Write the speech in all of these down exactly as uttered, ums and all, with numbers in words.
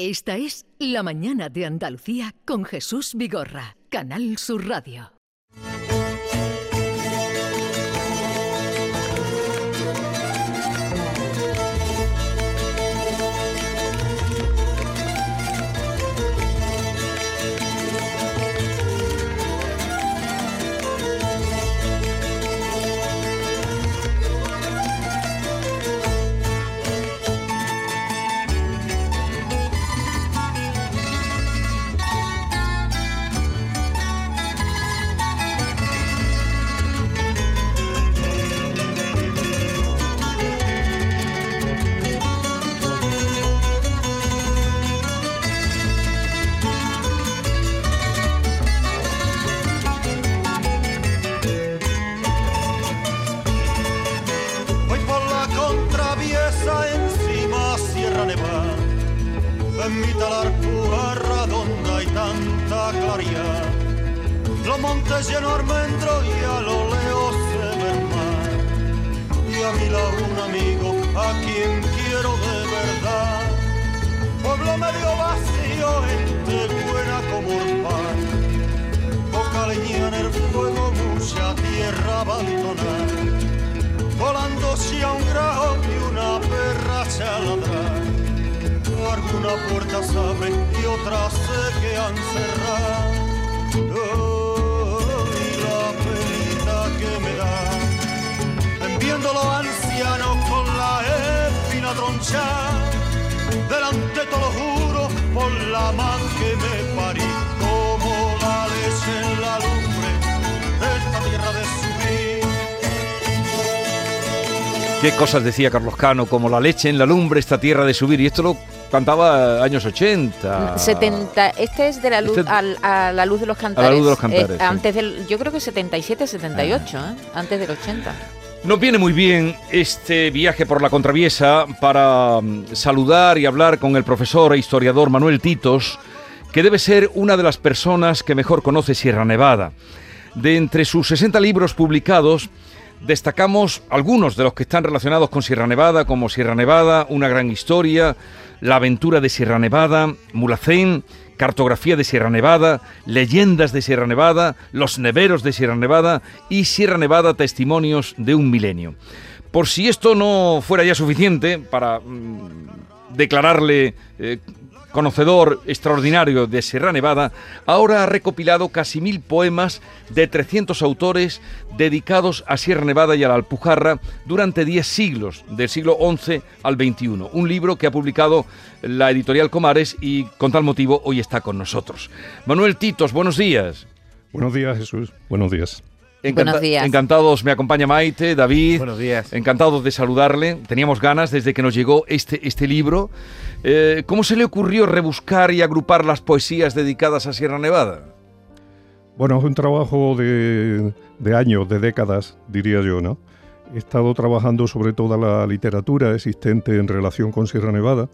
Esta es La Mañana de Andalucía con Jesús Vigorra, Canal Sur Radio. En mi talar pujarra donde hay tanta claridad, los montes llenos de almendros y a lo lejos se ve el mar, y a mi lado un amigo a quien quiero de verdad. Pueblo medio vacío, gente buena como el pan, poca leña en el fuego, mucha tierra abandonada, volando si a un grajo y una perra se ladrar. Alguna puerta se abre y otras se quedan cerradas. Oh, y la penita que me da, viendo los ancianos con la espina tronchada, delante te lo juro por la man que me parí, como la leche en la lumbre, esta tierra de subir. Qué cosas decía Carlos Cano, como la leche en la lumbre, esta tierra de subir, y esto lo cantaba años ochenta. setenta, este es de la luz, este, al, a la luz de los cantares. A la luz de los cantares. Eh, sí. Antes del, yo creo que setenta y siete, setenta y ocho, ah. ¿eh? Antes del ochenta. Nos viene muy bien este viaje por la Contraviesa para um, saludar y hablar con el profesor e historiador Manuel Titos, que debe ser una de las personas que mejor conoce Sierra Nevada. De entre sus sesenta libros publicados, destacamos algunos de los que están relacionados con Sierra Nevada, como Sierra Nevada, una gran historia, La aventura de Sierra Nevada, Mulhacén, Cartografía de Sierra Nevada, Leyendas de Sierra Nevada, Los neveros de Sierra Nevada y Sierra Nevada, Testimonios de un milenio. Por si esto no fuera ya suficiente para mmm, declararle eh, conocedor extraordinario de Sierra Nevada, ahora ha recopilado casi mil poemas de trescientos autores dedicados a Sierra Nevada y a la Alpujarra durante diez siglos, del siglo once al veintiuno. Un libro que ha publicado la editorial Comares y con tal motivo hoy está con nosotros. Manuel Titos, buenos días. Buenos días, Jesús. Buenos días. Encanta- Buenos días. Encantados, me acompaña Maite, David. Buenos días. Encantados de saludarle. Teníamos ganas desde que nos llegó este, este libro. Eh, ¿Cómo se le ocurrió rebuscar y agrupar las poesías dedicadas a Sierra Nevada? Bueno, es un trabajo de, de años, de décadas, diría yo, ¿no? He estado trabajando sobre toda la literatura existente en relación con Sierra Nevada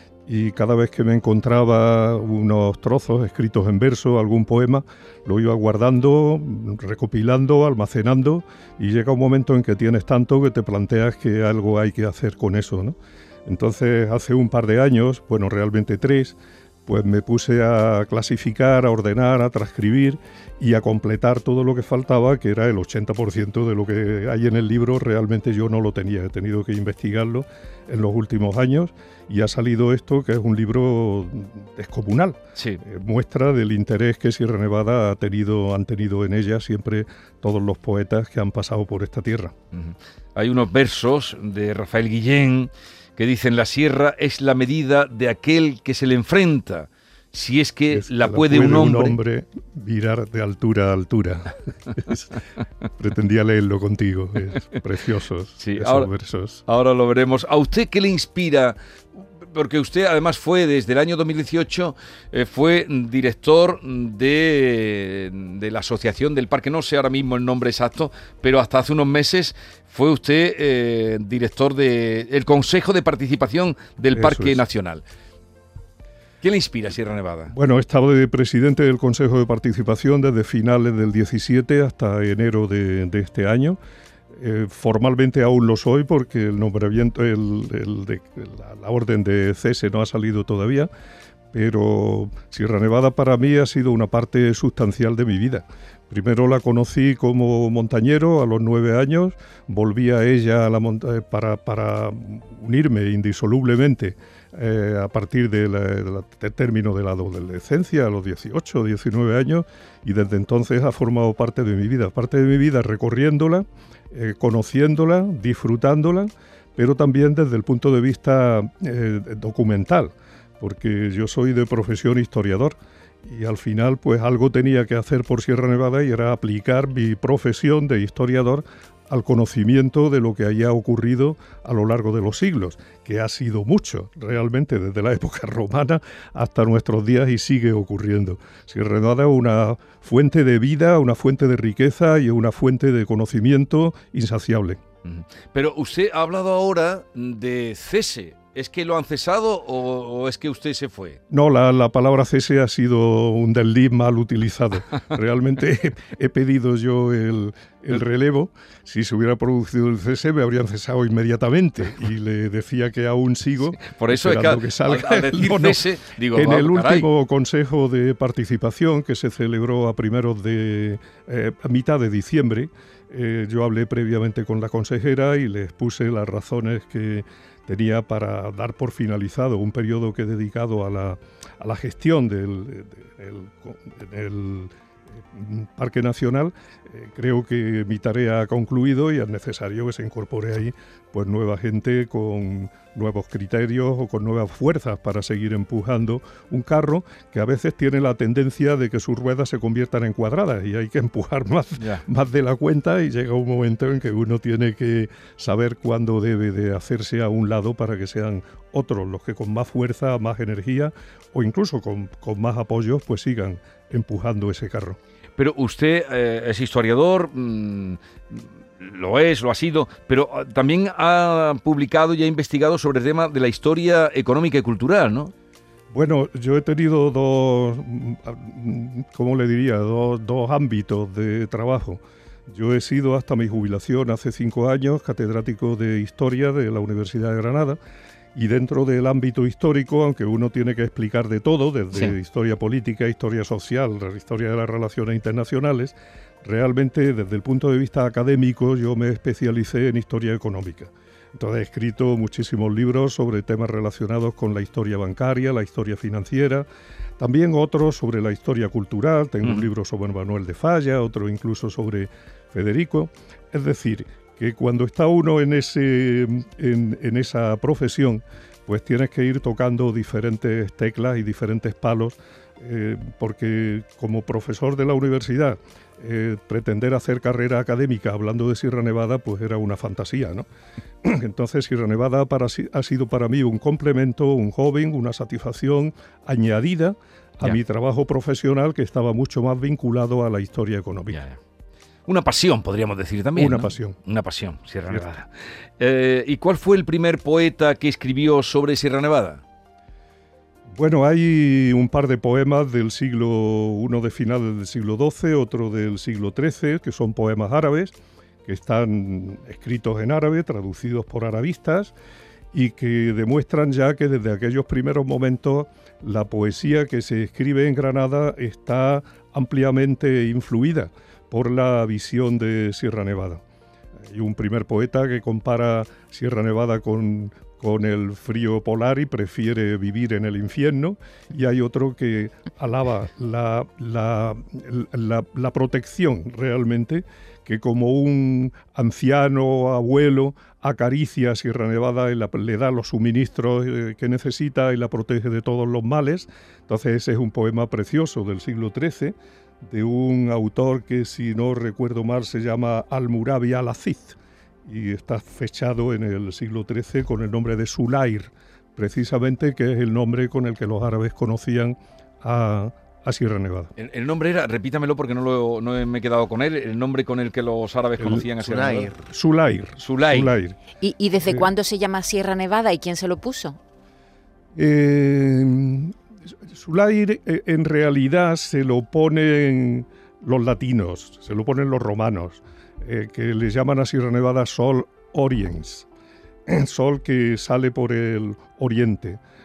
y cada vez que me encontraba unos trozos escritos en verso, algún poema, lo iba guardando, recopilando, almacenando, y llega un momento en que tienes tanto que te planteas que algo hay que hacer con eso, ¿no? Entonces, hace un par de años, bueno, realmente tres, pues me puse a clasificar, a ordenar, a transcribir y a completar todo lo que faltaba, que era el ochenta por ciento de lo que hay en el libro. Realmente yo no lo tenía, he tenido que investigarlo en los últimos años y ha salido esto, que es un libro descomunal. Sí. Eh, muestra del interés que Sierra Nevada ha tenido, han tenido en ella siempre todos los poetas que han pasado por esta tierra. Uh-huh. Hay unos versos de Rafael Guillén que dicen: la sierra es la medida de aquel que se le enfrenta, si es que Es la que puede, un, hombre. un hombre mirar de altura a altura. Es, pretendía leerlo contigo, es precioso, Sí, esos ahora, versos. ahora lo veremos. ¿A usted qué le inspira? Porque usted además fue desde el año dos mil dieciocho, eh, fue director de, de la Asociación del Parque, no sé ahora mismo el nombre exacto, pero hasta hace unos meses fue usted eh, director del Consejo de Participación del Eso Parque es. Nacional. ¿Qué le inspira Sierra Nevada? Bueno, he estado de presidente del Consejo de Participación desde finales del diecisiete hasta enero de, de este año. Eh, formalmente aún lo soy porque el nombramiento, el, el de, la, la orden de cese no ha salido todavía, pero Sierra Nevada para mí ha sido una parte sustancial de mi vida. Primero la conocí como montañero a los nueve años, volví a ella a la monta- para, para unirme indisolublemente eh, a partir de la, de la, del término de la adolescencia, a los dieciocho, diecinueve años, y desde entonces ha formado parte de mi vida, parte de mi vida recorriéndola, eh, conociéndola, disfrutándola, pero también desde el punto de vista eh, documental, porque yo soy de profesión historiador. Y al final, pues algo tenía que hacer por Sierra Nevada y era aplicar mi profesión de historiador al conocimiento de lo que haya ocurrido a lo largo de los siglos, que ha sido mucho, realmente, desde la época romana hasta nuestros días y sigue ocurriendo. Sierra Nevada es una fuente de vida, una fuente de riqueza y una fuente de conocimiento insaciable. Pero usted ha hablado ahora de cese. ¿Es que lo han cesado o, o es que usted se fue? No, la, la palabra cese ha sido un desliz mal utilizado. Realmente he, he pedido yo el, el relevo. Si se hubiera producido el cese me habrían cesado inmediatamente y le decía que aún sigo. Sí, por eso es que, que salga al, al decir no, no. cese, digo, en oh, el caray. último consejo de participación que se celebró a primeros de eh, a mitad de diciembre, eh, yo hablé previamente con la consejera y les puse las razones que tenía para dar por finalizado un periodo que he dedicado a la, a la gestión del, del, del Parque Nacional. Eh, creo que mi tarea ha concluido y es necesario que se incorpore ahí pues nueva gente con nuevos criterios o con nuevas fuerzas para seguir empujando un carro que a veces tiene la tendencia de que sus ruedas se conviertan en cuadradas y hay que empujar más, Ya. más de la cuenta y llega un momento en que uno tiene que saber cuándo debe de hacerse a un lado para que sean otros los que con más fuerza, más energía o incluso con, con más apoyos pues sigan empujando ese carro. Pero usted eh, es historiador, mmm, lo es, lo ha sido, pero uh, también ha publicado y ha investigado sobre el tema de la historia económica y cultural, ¿no? Bueno, yo he tenido dos, ¿cómo le diría? Dos, dos ámbitos de trabajo. Yo he sido hasta mi jubilación hace cinco años catedrático de Historia de la Universidad de Granada. Y dentro del ámbito histórico, aunque uno tiene que explicar de todo, desde sí. historia política, historia social, la historia de las relaciones internacionales, realmente desde el punto de vista académico yo me especialicé en historia económica. Entonces he escrito muchísimos libros sobre temas relacionados con la historia bancaria, la historia financiera, también otros sobre la historia cultural. Tengo mm. un libro sobre Manuel de Falla, otro incluso sobre Federico. Es decir, que cuando está uno en, ese, en, en esa profesión, pues tienes que ir tocando diferentes teclas y diferentes palos, eh, porque como profesor de la universidad, eh, pretender hacer carrera académica hablando de Sierra Nevada, pues era una fantasía, ¿no? Entonces Sierra Nevada para, ha sido para mí un complemento, un hobby, una satisfacción añadida a ya. mi trabajo profesional que estaba mucho más vinculado a la historia económica. Ya, ya. Una pasión, podríamos decir también. Una ¿no? pasión. Una pasión, Sierra Cierto. Nevada. Eh, ¿Y cuál fue el primer poeta que escribió sobre Sierra Nevada? Bueno, hay un par de poemas del siglo, uno de finales del siglo doce, otro del siglo trece, que son poemas árabes, que están escritos en árabe, traducidos por arabistas, y que demuestran ya que desde aquellos primeros momentos la poesía que se escribe en Granada está ampliamente influida por la visión de Sierra Nevada. Hay un primer poeta que compara Sierra Nevada con, con el frío polar y prefiere vivir en el infierno, y hay otro que alaba la, la, la, la protección realmente, que como un anciano abuelo acaricia a Sierra Nevada y la, le da los suministros eh, que necesita y la protege de todos los males. Entonces ese es un poema precioso del siglo trece, de un autor que, si no recuerdo mal, se llama Al-Murabi al-Aziz y está fechado en el siglo trece con el nombre de Sulair, precisamente, que es el nombre con el que los árabes conocían a, a Sierra Nevada. El, el nombre era, repítamelo porque no, lo, no me he quedado con él, el nombre con el que los árabes el, conocían a Sierra Sulair. Nevada. Sulair. Sulair. Sulair. ¿Y, y desde eh, cuándo se llama Sierra Nevada y quién se lo puso? Eh... Sulair eh, en realidad se lo ponen los latinos, se lo ponen los romanos, eh, que le llaman a Sierra Nevada Sol Oriens, sol que sale por el oriente.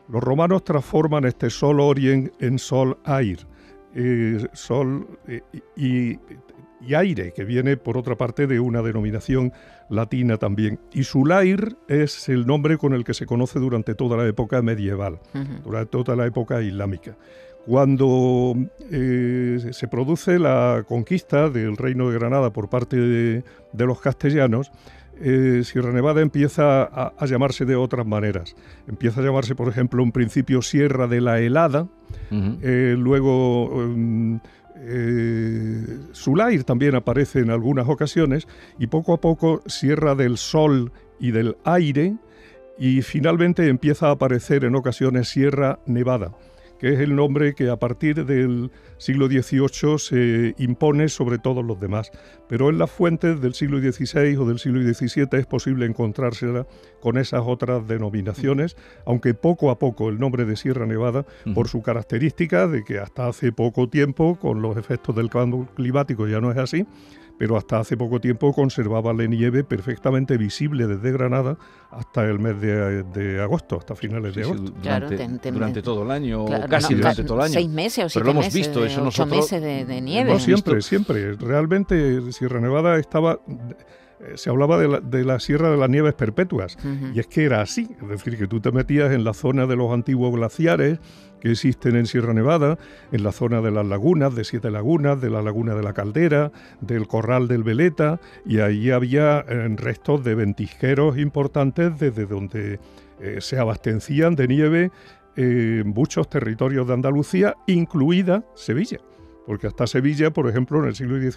Los romanos transforman este sol orien en sol air, eh, sol eh, y, y aire, que viene por otra parte de una denominación latina también. Y Sulair es el nombre con el que se conoce durante toda la época medieval, uh-huh. durante toda la época islámica. Cuando eh, se produce la conquista del Reino de Granada por parte de, de los castellanos, eh, Sierra Nevada empieza a, a llamarse de otras maneras. Empieza a llamarse, por ejemplo, un principio Sierra de la Helada, uh-huh. eh, luego eh, eh, Sulair también aparece en algunas ocasiones, y poco a poco Sierra del Sol y del Aire, y finalmente empieza a aparecer en ocasiones Sierra Nevada, que es el nombre que a partir del siglo dieciocho se impone sobre todos los demás. Pero en las fuentes del siglo dieciséis o del siglo diecisiete es posible encontrársela con esas otras denominaciones, aunque poco a poco el nombre de Sierra Nevada, uh-huh. por su característica de que hasta hace poco tiempo, con los efectos del cambio climático ya no es así, pero hasta hace poco tiempo conservaba la nieve perfectamente visible desde Granada hasta el mes de, de agosto, hasta finales sí, de agosto. Sí, durante, claro, ten, ten, durante todo el año, claro, casi no, durante todo el año. Seis meses o siete pero lo hemos meses, visto, eso ocho nosotros, meses de, de nieve. No, siempre, siempre. Realmente Sierra Nevada estaba... Se hablaba de la, de la Sierra de las Nieves Perpetuas, uh-huh. y es que era así, es decir, que tú te metías en la zona de los antiguos glaciares que existen en Sierra Nevada, en la zona de las lagunas, de Siete Lagunas, de la Laguna de la Caldera, del Corral del Veleta, y ahí había eh, restos de ventisqueros importantes desde donde eh, se abastecían de nieve eh, muchos territorios de Andalucía, incluida Sevilla. Porque hasta Sevilla, por ejemplo, en el siglo